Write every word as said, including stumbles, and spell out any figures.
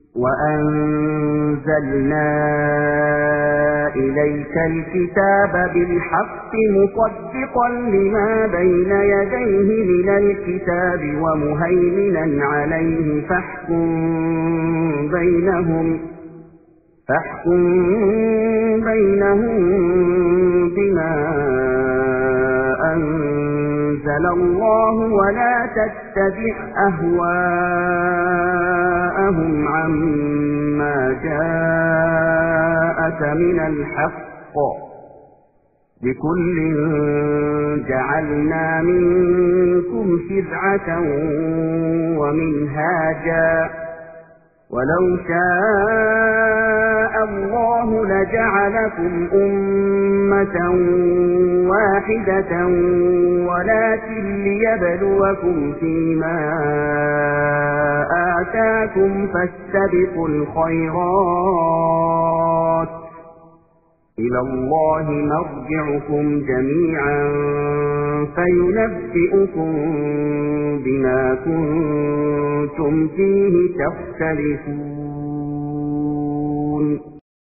وأنزلنا إليك الكتاب بالحق مصدقا لما بين يديه من الكتاب ومهيمنا عليه فاحكم بينهم فاحكم بينهم بما أنزل الله ولا تتبع أهواءهم عما جاءك من الحق لكل جعلنا منكم شرعة ومنهاجا ولو شاء الله لجعلكم أمة واحدة ولكن ليبلوكم فيما آتاكم فاستبقوا الخيرات إلى الله مرجعكم جميعا فينبئكم بما كنتم فيه تختلفون.